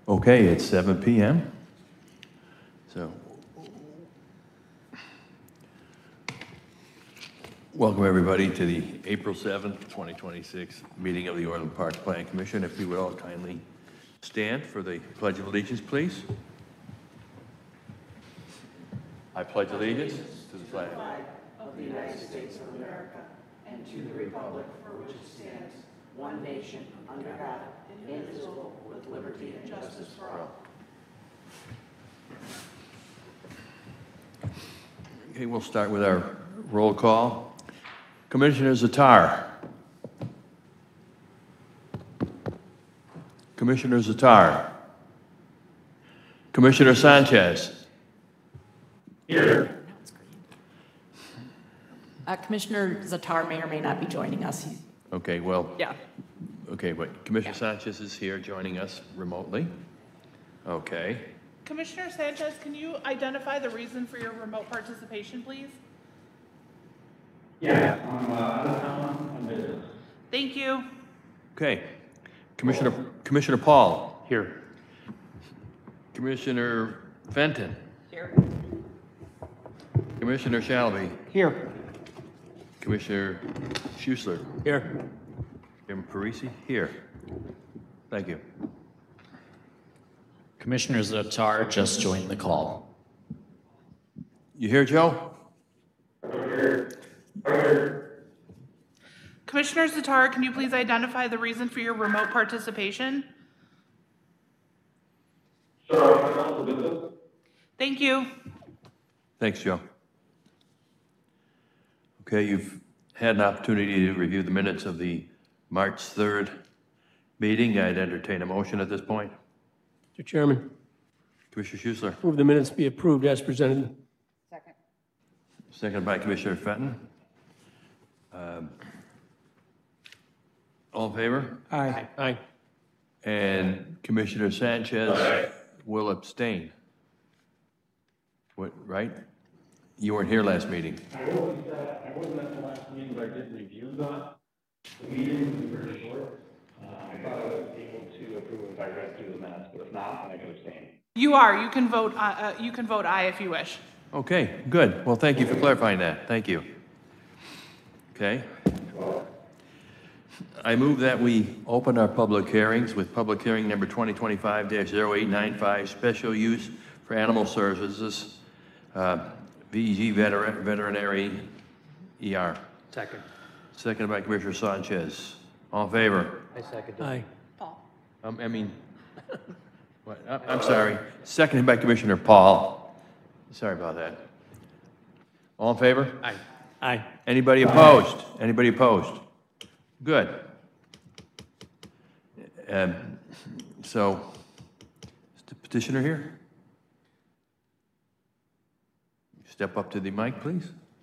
Okay, it's 7 p.m. So, welcome everybody to the April 7th, 2026 meeting of the Orland Park Plan Commission. If you would all kindly stand for the Pledge of Allegiance, please. I pledge allegiance to the flag of the United States of America and to the republic for which it stands, one nation, under God, indivisible, with liberty and justice for all. Okay, we'll start with our roll call. Commissioner Zatar. Commissioner Zatar. Commissioner Sanchez. Here. Commissioner Zatar may or may not be joining us. Okay, well. Yeah. Okay, but Commissioner Sanchez is here joining us remotely. Okay. Commissioner Sanchez, can you identify the reason for your remote participation, please? Yeah, I'm out of town on business. Thank you. Okay. Commissioner Paul. Here. Commissioner Fenton. Here. Commissioner Shalby. Here. Commissioner Schuessler. Here. Chairman Parisi. Here. Thank you. Commissioner Zatar just joined the call. You here, Joe? Commissioner Zatar, can you please identify the reason for your remote participation? Thank you. Thanks, Joe. Okay, you've had an opportunity to review the minutes of the March 3rd meeting. I'd entertain a motion at this point. Mr. Chairman, Commissioner Schuessler. move the minutes be approved as presented. Second. Seconded by Commissioner Fenton. All in favor? Aye. Aye. And Commissioner Sanchez will abstain. What, right? You weren't here last meeting. I wasn't at the last meeting, but I did review the meeting. Was very short. I thought I was able to approve if I read through the minutes, but if not, then I could abstain. You are. You can vote aye if you wish. Okay, good. Well, thank you for clarifying that. Thank you. Okay. I move that we open our public hearings with public hearing number 2025-0895, special use for animal services, VEG Veterinary ER. Second. Seconded by Commissioner Sanchez. All in favor? I second. Aye. What? I'm sorry. Seconded by Commissioner Paul. Sorry about that. All in favor? Aye. Aye. Anybody opposed? Anybody opposed? Good. So, is the petitioner here? Step up to the mic, please.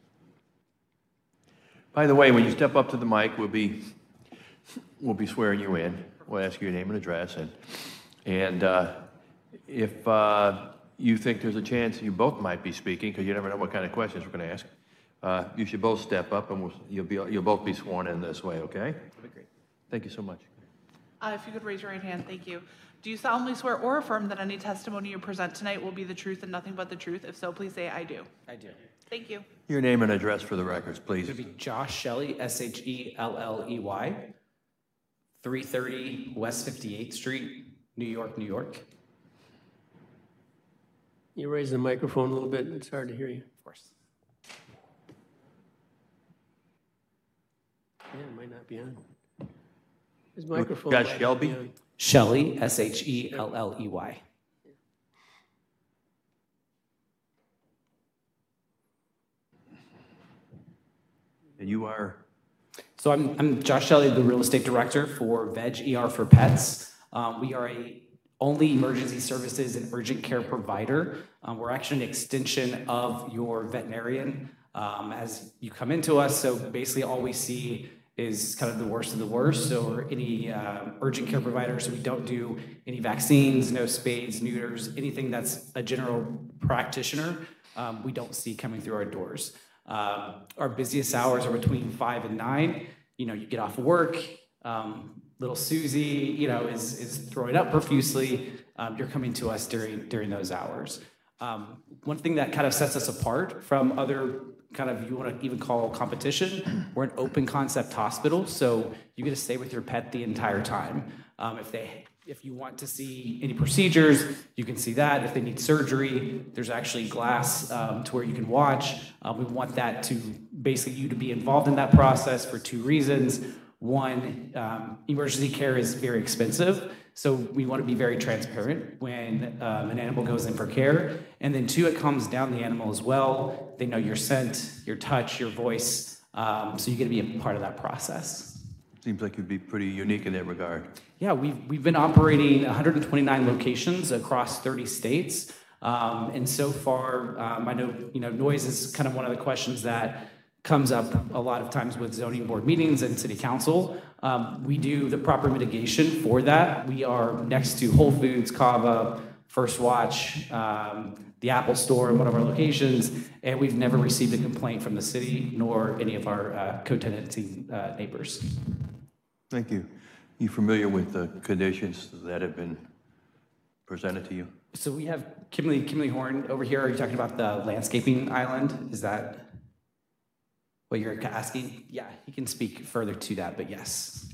By the way, when you step up to the mic, we'll be swearing you in. We'll ask you your name and address, and if you think there's a chance you both might be speaking, because you never know what kind of questions we're going to ask, you should both step up, and you'll both be sworn in this way. Okay? That'd be great. Thank you so much. If you could raise your right hand, thank you. Do you solemnly swear or affirm that any testimony you present tonight will be the truth and nothing but the truth? If so, please say I do. I do. Thank you. Your name and address for the records, please. It would be Josh Shelley, S-H-E-L-L-E-Y, 330 West 58th Street, New York, New York. You raise the microphone a little bit, it's hard to hear you. Of course. Yeah, it might not be on. His microphone. Josh might not Shelby? be on. Shelley, S-H-E-L-L-E-Y. And you are? So I'm Josh Shelley, the real estate director for Veg ER for Pets. We are a only emergency services and urgent care provider. We're actually an extension of your veterinarian as you come into us. So basically all we see is kind of the worst of the worst. So we're any urgent care provider. So we don't do any vaccines, no spades, neuters, anything that's a general practitioner, we don't see coming through our doors. Our busiest hours are between 5 and 9. You know, you get off work, little Susie, is throwing up profusely, you're coming to us during those hours. One thing that kind of sets us apart from other kind of, you want to even call competition, we're an open concept hospital, so you get to stay with your pet the entire time. If you want to see any procedures, you can see that. If they need surgery, there's actually glass to where you can watch. We want that to basically you to be involved in that process for two reasons. One, emergency care is very expensive, so we want to be very transparent when an animal goes in for care. And then two, it calms down the animal as well. They know your scent, your touch, your voice, so you get to be a part of that process. Seems like you'd be pretty unique in that regard. Yeah, we've been operating 129 locations across 30 states, and so far, I know noise is kind of one of the questions that comes up a lot of times with zoning board meetings and city council. We do the proper mitigation for that. We are next to Whole Foods, Cava, First Watch, the Apple Store in one of our locations, and we've never received a complaint from the city nor any of our co-tenancy neighbors. Thank you. You familiar with the conditions that have been presented to you? So we have Kimberly Horn over here. Are you talking about the landscaping island? Is that what you're asking? Yeah, he can speak further to that, but yes.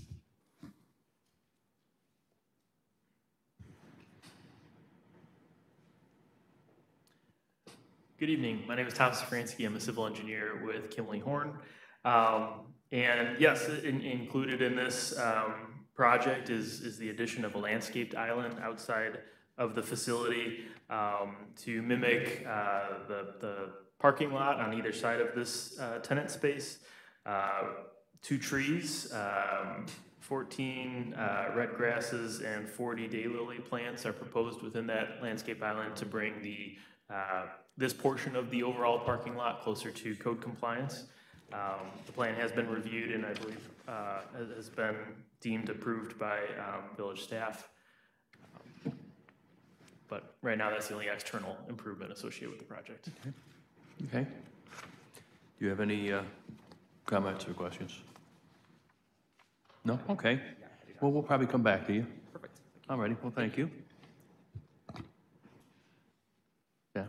Good evening. My name is Tom Safransky. I'm a civil engineer with Kimberly Horn. And yes, included in this project is the addition of a landscaped island outside of the facility to mimic the parking lot on either side of this tenant space. 2 trees, 14 red grasses, and 40 daylily plants are proposed within that landscape island to bring this portion of the overall parking lot closer to code compliance. The plan has been reviewed and I believe has been deemed approved by village staff. But right now, that's the only external improvement associated with the project. Okay. Do you have any comments or questions? No? Okay. Well, we'll probably come back to you. Perfect. All righty. Well, thank you. Yeah.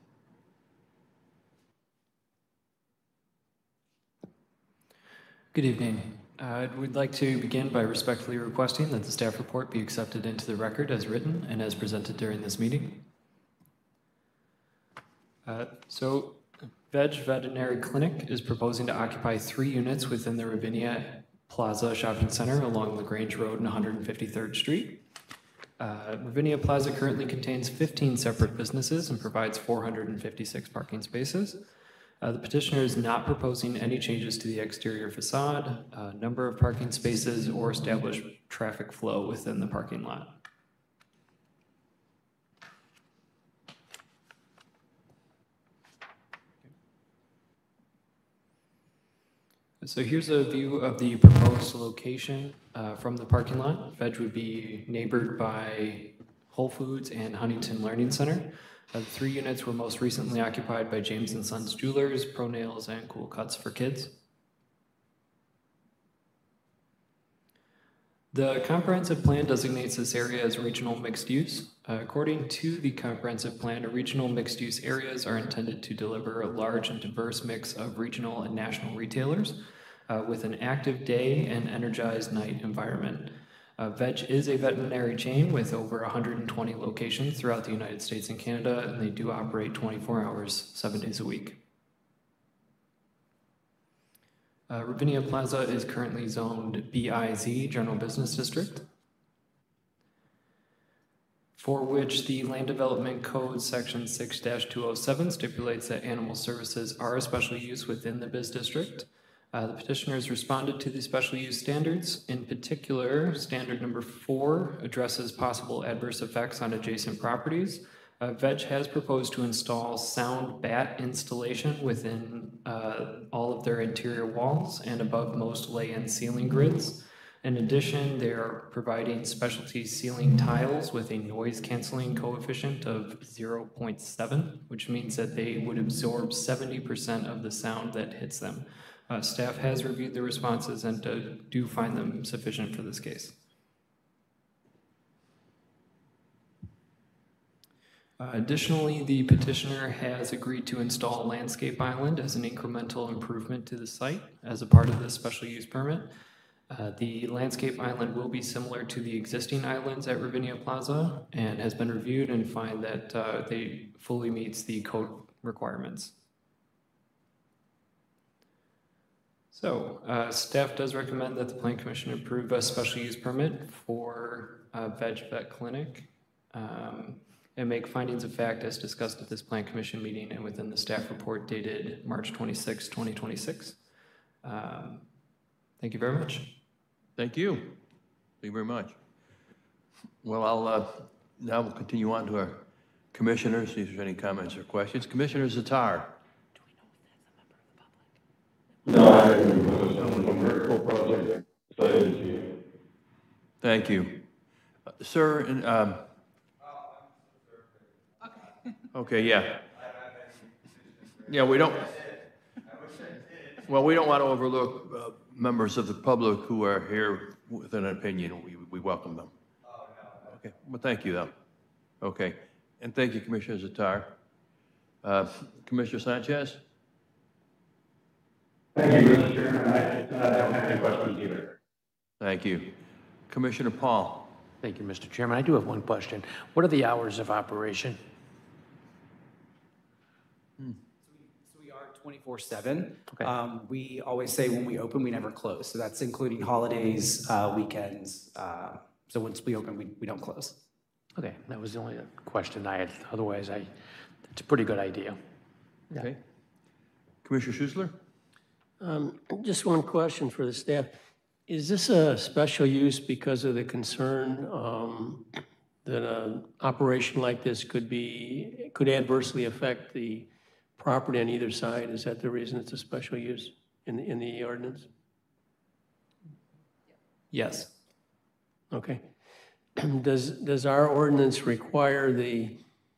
Good evening. We'd like to begin by respectfully requesting that the staff report be accepted into the record as written and as presented during this meeting. So, Veg Veterinary Clinic is proposing to occupy 3 units within the Ravinia Plaza Shopping Center along LaGrange Road and 153rd Street. Ravinia Plaza currently contains 15 separate businesses and provides 456 parking spaces. The petitioner is not proposing any changes to the exterior facade, number of parking spaces, or established traffic flow within the parking lot. So here's a view of the proposed location from the parking lot. Veg would be neighbored by Whole Foods and Huntington Learning Center. The 3 units were most recently occupied by James & Sons Jewelers, Pro Nails, and Cool Cuts for Kids. The comprehensive plan designates this area as regional mixed use. According to the comprehensive plan, regional mixed use areas are intended to deliver a large and diverse mix of regional and national retailers with an active day and energized night environment. Veg is a veterinary chain with over 120 locations throughout the United States and Canada, and they do operate 24 hours, 7 days a week. Ravinia Plaza is currently zoned BIZ, General Business District, for which the Land Development Code Section 6-207 stipulates that animal services are a special use within the biz district. The petitioners responded to the special use standards. In particular, standard number 4 addresses possible adverse effects on adjacent properties. Veg has proposed to install sound bat installation within all of their interior walls and above most lay-in ceiling grids. In addition, they are providing specialty ceiling tiles with a noise canceling coefficient of 0.7, which means that they would absorb 70% of the sound that hits them. Staff has reviewed the responses and do find them sufficient for this case. Additionally, the petitioner has agreed to install a landscape island as an incremental improvement to the site as a part of this special use permit. The landscape island will be similar to the existing islands at Ravinia Plaza and has been reviewed and find that they fully meets the code requirements. So, staff does recommend that the Plan Commission approve a special use permit for Veg Vet Clinic and make findings of fact as discussed at this Plan Commission meeting and within the staff report dated March 26, 2026. Thank you very much. Thank you. Thank you very much. Well, now we'll continue on to our commissioners, see if there's any comments or questions. Commissioner Zatar. No, I agree with some commercial project excited to you. Thank you. Sir, and, okay, yeah. Yeah, we don't want to overlook members of the public who are here with an opinion. We welcome them. Okay, well, thank you, though. Okay, and thank you, Commissioner Zatar. Commissioner Sanchez? Thank you, Mr. Chairman. I don't have any questions either. Thank you. Commissioner Paul? Thank you, Mr. Chairman. I do have one question. What are the hours of operation? So we are 24/7. Okay. We always say when we open, we never close. So that's including holidays, weekends. So once we open, we don't close. Okay, that was the only question I had. Otherwise, it's a pretty good idea. Yeah. Okay. Commissioner Schussler? Just one question for the staff. Is this a special use because of the concern that an operation like this could adversely affect the property on either side? Is that the reason it's a special use in the ordinance? Yes. Okay. Does our ordinance require the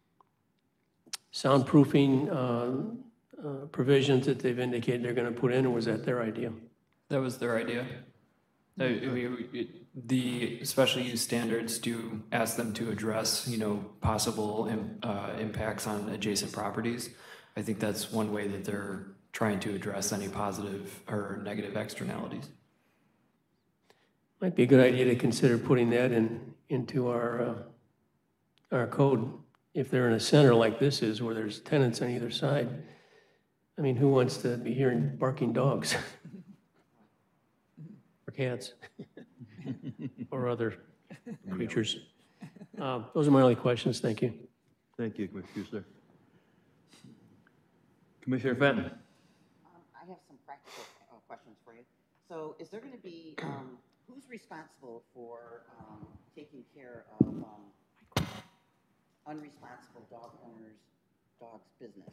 soundproofing provisions that they've indicated they're going to put in, or was that their idea? That was their idea. The special use standards do ask them to address, possible impacts on adjacent properties. I think that's one way that they're trying to address any positive or negative externalities. Might be a good idea to consider putting that into our code. If they're in a center like this is, where there's tenants on either side, I mean, who wants to be hearing barking dogs? Or cats? Or other creatures? Those are my only questions. Thank you. Thank you, Commissioner Schussler. Commissioner Fenton? I have some practical questions for you. So is there going to be, who's responsible for taking care of unresponsible dog owners' dogs' business?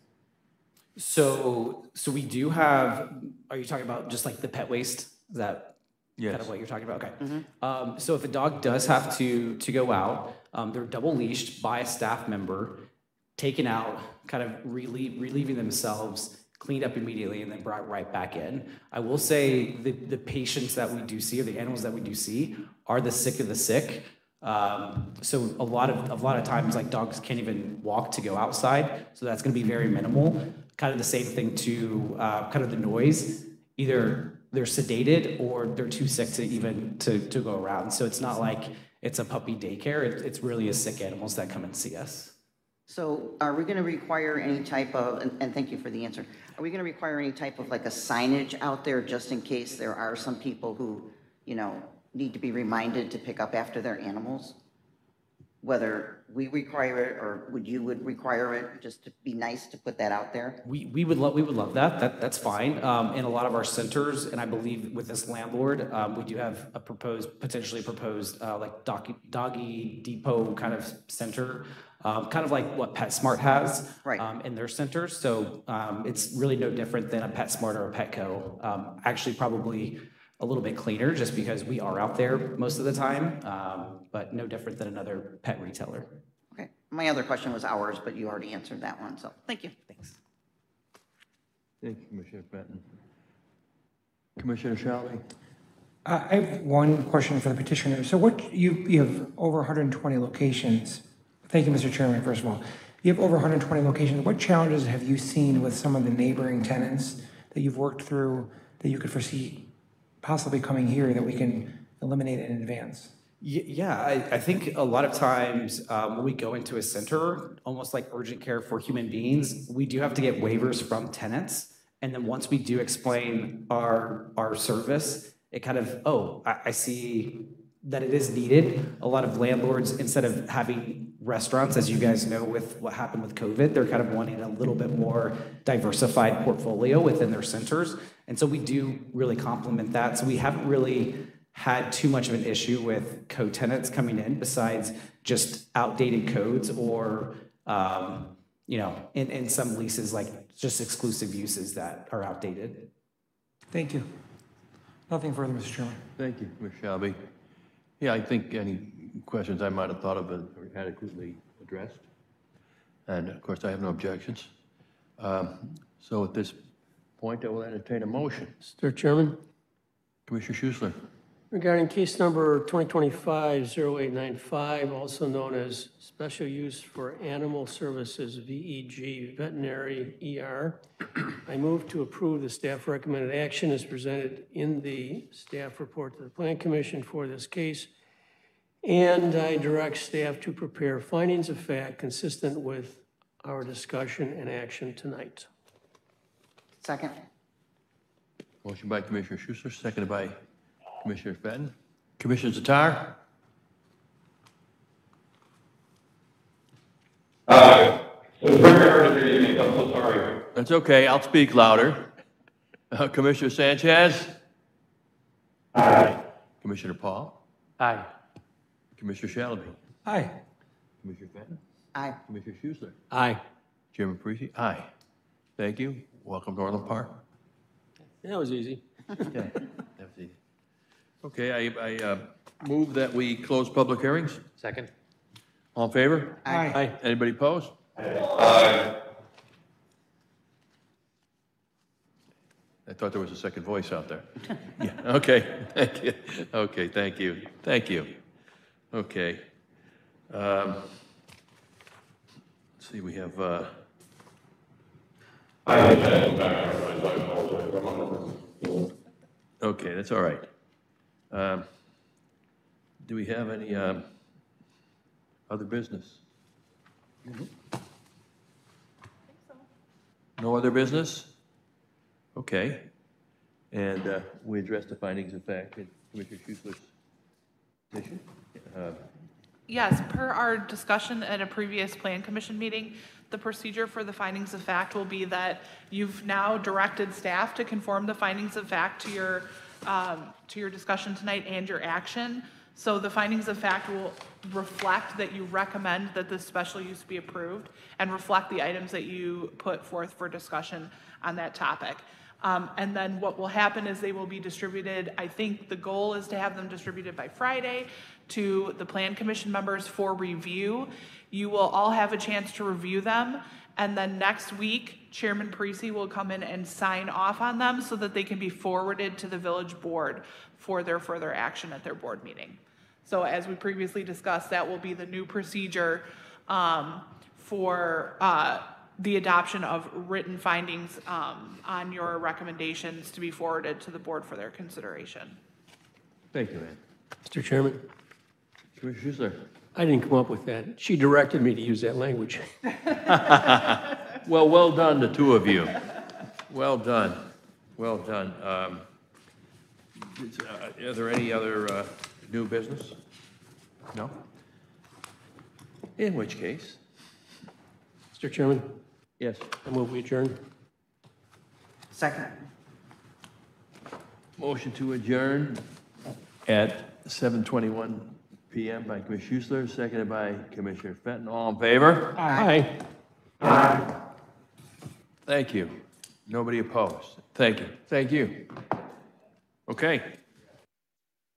So we do have, are you talking about just like the pet waste? Is that Yes. kind of what you're talking about? Okay. So if a dog does have to go out, they're double leashed by a staff member, taken out, kind of relieving themselves, cleaned up immediately, and then brought right back in. I will say the patients that we do see, or the animals that we do see, are the sick of the sick. So a lot of times, like, dogs can't even walk to go outside, so that's going to be very minimal. Kind of the same thing to kind of the noise. Either they're sedated or they're too sick to even to go around. So it's not like it's a puppy daycare. It's really a sick animals that come and see us. So are we going to require any type of, and thank you for the answer, are we going to require any type of like a signage out there just in case there are some people who, need to be reminded to pick up after their animals? Whether we require it or you would require it, just to be nice to put that out there? We would love that. That's fine. In a lot of our centers, and I believe with this landlord, we do have a potentially proposed like doggy depot kind of center, kind of like what PetSmart has in their centers. So it's really no different than a PetSmart or a Petco. Actually, probably a little bit cleaner just because we are out there most of the time, but no different than another pet retailer. Okay. My other question was hours, but you already answered that one, so thank you. Thanks. Thank you, Commissioner Fenton. Commissioner Shelby? I have one question for the petitioner. So you have over 120 locations. Thank you, Mr. Chairman, first of all. You have over 120 locations. What challenges have you seen with some of the neighboring tenants that you've worked through that you could foresee possibly coming here that we can eliminate in advance? Yeah, I think a lot of times when we go into a center, almost like urgent care for human beings, we do have to get waivers from tenants. And then once we do explain our service, it kind of, I see that it is needed. A lot of landlords, instead of having restaurants, as you guys know with what happened with COVID, they're kind of wanting a little bit more diversified portfolio within their centers. And so we do really complement that. So we haven't really had too much of an issue with co-tenants coming in besides just outdated codes or, in some leases, like just exclusive uses that are outdated. Thank you. Nothing further, Mr. Chairman. Thank you, Ms. Shelby. Yeah, I think any questions I might have thought of are adequately addressed. And of course, I have no objections. So at this point, I will entertain a motion. Mr. Chairman, Commissioner Schussler. regarding case number 2025-0895, also known as Special Use for Animal Services, VEG, Veterinary ER, I move to approve the staff recommended action as presented in the staff report to the Plan Commission for this case, and I direct staff to prepare findings of fact consistent with our discussion and action tonight. Second. Motion by Commissioner Schussler, seconded by Commissioner Fenton. Commissioner Zatar? So it's very hard to hear you, I'm so sorry. That's okay, I'll speak louder. Commissioner Sanchez? Aye. Commissioner Paul? Aye. Commissioner Shelby? Aye. Commissioner Fenton? Aye. Commissioner Schussler? Aye. Chairman Parisi? Aye. Thank you. Welcome to Orland Park. That was easy. Okay, that's easy. Okay, I move that we close public hearings. Second? All in favor? Aye. Anybody opposed? Aye. I thought there was a second voice out there. Yeah, okay, thank you. Okay, thank you, thank you. Okay. Let's see, we have, okay, that's all right. Do we have any other business? No other business? Okay. And we addressed the findings of fact in Commissioner Schussler's petition. Yes, per our discussion at a previous Plan Commission meeting, the procedure for the findings of fact will be that you've now directed staff to conform the findings of fact to your discussion tonight and your action. So the findings of fact will reflect that you recommend that this special use be approved and reflect the items that you put forth for discussion on that topic. And then what will happen is they will be distributed, I think the goal is to have them distributed by Friday to the Plan Commission members for review. You will all have a chance to review them, and then next week, Chairman Parisi will come in and sign off on them so that they can be forwarded to the village board for their further action at their board meeting. So as we previously discussed, that will be the new procedure for the adoption of written findings on your recommendations to be forwarded to the board for their consideration. Thank you, Ann. Mr. Chairman, Commissioner Schussler. I didn't come up with that. She directed me to use that language. Well done, the two of you. Well done, well done. Are there any other new business? No? In which case? Mr. Chairman, Yes. I move we adjourn. Second. Motion to adjourn at 7:21 p.m. by Commissioner Schussler, seconded by Commissioner Fenton. All in favor? Aye. Thank you. Nobody opposed. Thank you. Thank you. Okay.